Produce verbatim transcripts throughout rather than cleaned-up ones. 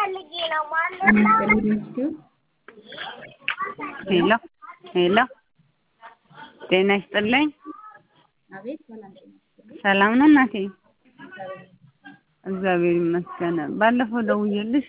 ሄሎ ሄሎ ጤና ይስጥልኝ። አቤት ሰላም ጤና ይስጥልኝ። ሰላም ነው እናቴ? እግዚአብሔር ይመስገን። ባለፈው ደውዬልሽ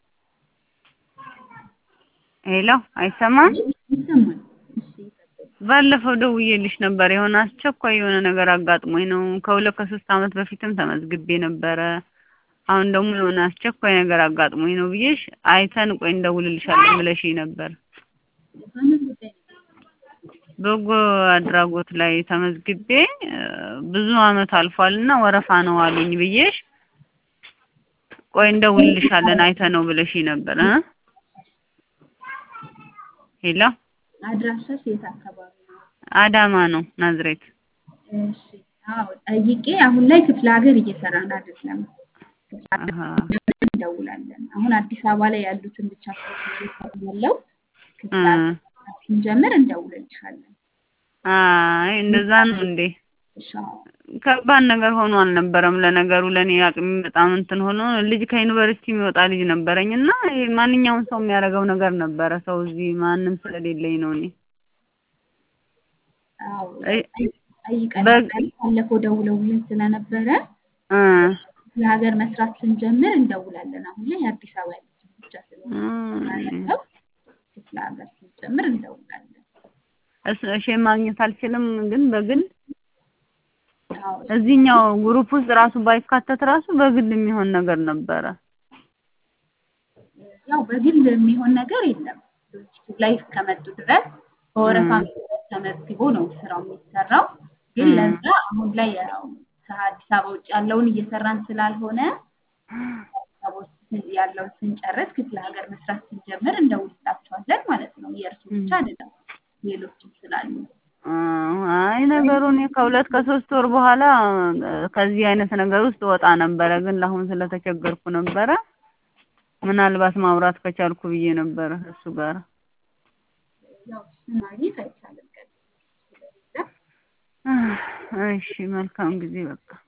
ሄሎ አይሰማም? ይሰማል። እሺ ባለፈው ደውዬልሽ ነበር የሆነ አስቸኳይ የሆነ ነገር አጋጥሞኝ ነው። ከሁለት ከሶስት ዓመት በፊትም ተመዝግቤ ነበረ። አሁን ደግሞ የሆነ አስቸኳይ ነገር አጋጥሞኝ ነው ብዬሽ አይተን ቆይ እንደውልልሻለን ብለሽኝ ነበር። በምን ጉዳይ ነው? በጎ አድራጎት ላይ ተመዝግቤ ብዙ አመት አልፏልና ወረፋ ነው አሉኝ ብዬሽ ቆይ እንደውልልሻለን አይተነው ብለሽኝ ነበር እ ሄሎ አድራሻሽ የት አካባቢ ነው? አዳማ ነው ናዝሬት። እሺ አዎ ጠይቄ አሁን ላይ ክፍለ ሀገር እየሰራን አይደለም። አሃ እንደውላለን። አሁን አዲስ አበባ ላይ ያሉትን ብቻ ያለው ክፍለ ሀገር ስንጀምር እንደውልልሻለን። አይ እንደዛ ነው እንዴ? እሺ ከባድ ነገር ሆኖ አልነበረም። ለነገሩ ለኔ አቅም በጣም እንትን ሆኖ ልጅ ከዩኒቨርሲቲ የሚወጣ ልጅ ነበረኝና ማንኛውም ሰው የሚያደርገው ነገር ነበረ። ሰው እዚህ ማንም ስለሌለኝ ነው እኔ አዎ ጠይቀን ባለፈው ደውለውልን ስለነበረ እ ለሀገር መስራት ስንጀምር እንደውላለን። አሁን ላይ አዲስ አበባ ያለችን ብቻ ስለሆነ ክፍለ ሀገር ስንጀምር እንደውላለን። እሺ ማግኘት አልችልም ግን በግል እዚህኛው ግሩፕ ውስጥ ራሱ ባይካተት ራሱ በግል የሚሆን ነገር ነበረ። ያው በግል የሚሆን ነገር የለም። ድርጅቱ ላይ እስከመጡ ድረስ በወረፋ ተመዝግቦ ነው ስራው የሚሰራው። ግን ለዛ አሁን ላይ ያው ከአዲስ አበባ ውጭ ያለውን እየሰራን ስላልሆነ ሰዎች ያለውን ስንጨርስ ክፍለ ሀገር መስራት ስንጀምር እንደውልላቸዋለን ማለት ነው። የእርሱ ብቻ አይደለም ሌሎችም ስላሉ አይ ነገሩ እኔ ከሁለት ከሶስት ወር በኋላ ከዚህ አይነት ነገር ውስጥ ወጣ ነበረ። ግን ለአሁን ስለተቸገርኩ ነበረ ምናልባት ማውራት ከቻልኩ ብዬ ነበር እሱ ጋር። ያው ማግኘት አይቻልም። እሺ መልካም ጊዜ በቃ